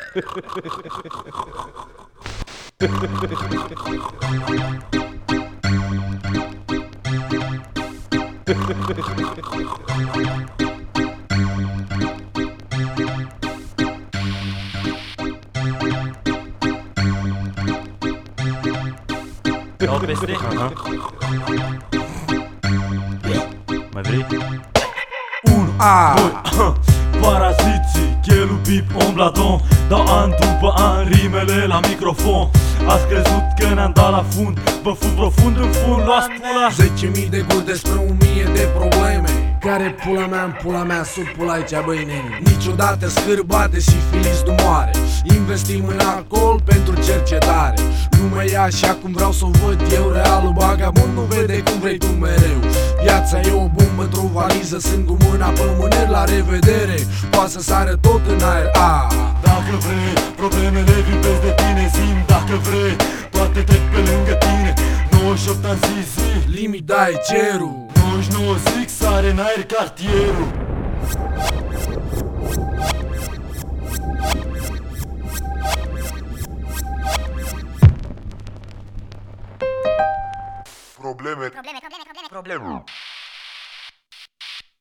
Dau peste? Mai vrei? 1A Paraziții, chelu, bip, ombladon. Dau an după an rimele la microfon. Ați crezut că ne-am dat la fund? Vă fund profund în fund, luați pula. 10.000 de guri despre 1.000 de probleme. Care pula mea în pula mea, sub pula aici, băi neni. Niciodată scârbate, sifilis nu moare. Investim în alcool pentru cercetare. Nu mă ia așa cum vreau să o văd eu. Realul vagabond nu vede cum vrei tu mereu. Viața e o bombă într-o valiză. Sunt cu mâna pe mâner, la revedere. Poate să sară tot în aer. Dacă vrei, problemele vin peste tine. Zi-mi dacă vrei, toate trec pe lângă tine. 98 am zis zi, Limita e cerul. 99 zic, sare în aer cartierul. Probleme.